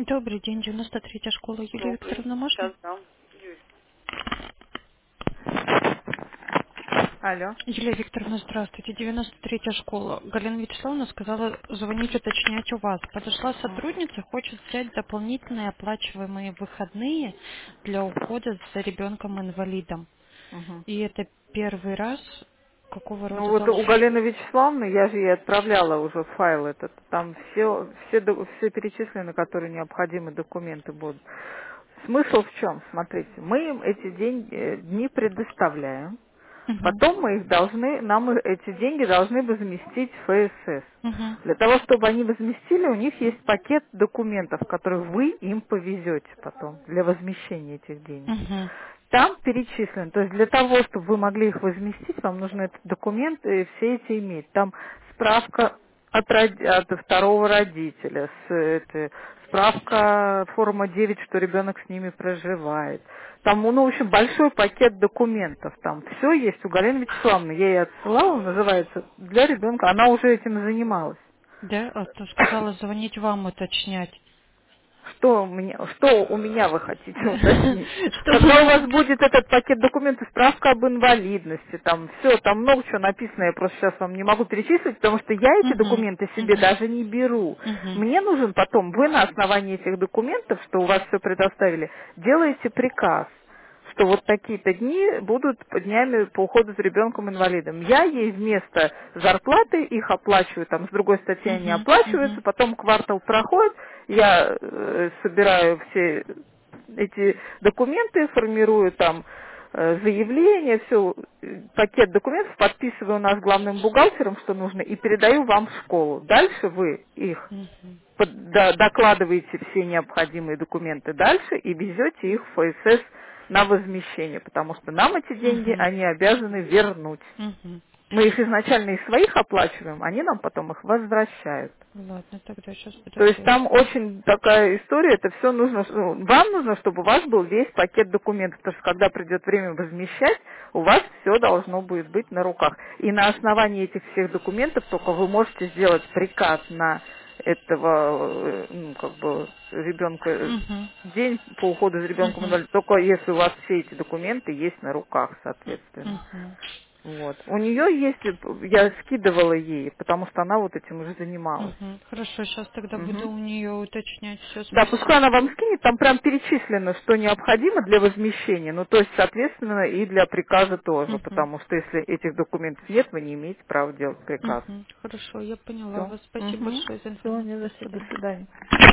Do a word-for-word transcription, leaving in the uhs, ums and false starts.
Добрый день, девяносто третья школа. Юлия Добрый. Викторовна, можно? Сейчас дам. Юль. Алло. Юлия Викторовна, здравствуйте. девяносто третья школа. Галина Вячеславовна сказала звонить, уточнять у вас. Подошла сотрудница, хочет взять дополнительные оплачиваемые выходные для ухода за ребенком-инвалидом. Мгм. И это первый раз, какого Ну рода вот у должен... Галины Вячеславовны, я же ей отправляла уже файл этот, там все, все, до- все перечислены, которые необходимы документы будут. Смысл в чем? Смотрите, мы им эти деньги, э, дни предоставляем, Угу. потом мы их должны, нам и- эти деньги должны возместить в эф эс эс. Угу. Для того, чтобы они возместили, у них есть пакет документов, которые вы им повезете потом для возмещения этих денег. Угу. Там перечислено. То есть для того, чтобы вы могли их возместить, вам нужно этот документ и все эти иметь. Там справка от, роди- от второго родителя, с, это, справка форма девять, что ребенок с ними проживает. Там, ну, в общем, большой пакет документов. Там все есть у Галины Вячеславовны. Я ей отсылала, называется, для ребенка. Она уже этим занималась. Да, а то сказала звонить вам, уточнять. Что у меня, что у меня вы хотите уточнить? Чтобы Когда у вас нам... будет этот пакет документов, справка об инвалидности, там все, там много чего написано, я просто сейчас вам не могу перечислить, потому что я эти Угу. документы себе Угу. даже не беру. Угу. Мне нужен потом, вы на основании этих документов, что у вас все предоставили, делаете приказ, что вот такие-то дни будут днями по уходу за ребенком-инвалидом. Я ей вместо зарплаты их оплачиваю, там с другой статьи они Угу. оплачиваются, Угу. потом квартал проходит, я э, собираю все эти документы, формирую там э, заявление, все, пакет документов, подписываю у нас главным бухгалтером, что нужно, и передаю вам в школу. Дальше вы их Угу. под- до- докладываете все необходимые документы дальше и везете их в эф эс эс на возмещение, потому что нам эти деньги Угу. они обязаны вернуть. Угу. Мы их изначально из своих оплачиваем, они нам потом их возвращают. Ладно, тогда сейчас То есть подожди. там очень такая история, это все нужно, ну, вам нужно, чтобы у вас был весь пакет документов, потому что когда придет время возмещать, у вас все должно будет быть на руках. И на основании этих всех документов только вы можете сделать приказ на этого, э, ну, как бы, ребенка, э, Угу. день по уходу за ребенком Угу. инвалидом, только если у вас все эти документы есть на руках, соответственно. Угу. Вот. У нее есть, я скидывала ей, потому что она вот этим уже занималась. Угу. Хорошо, сейчас тогда буду Мгм. у нее уточнять. Все, Да, спасибо. пускай она вам скинет, там прям перечислено, что необходимо для возмещения, ну то есть, соответственно, и для приказа тоже, Угу. потому что если этих документов нет, вы не имеете права делать приказ. Угу. Хорошо, я поняла Все. вас. Спасибо Угу. большое за Все, информацию. не за До что, до свидания. свидания.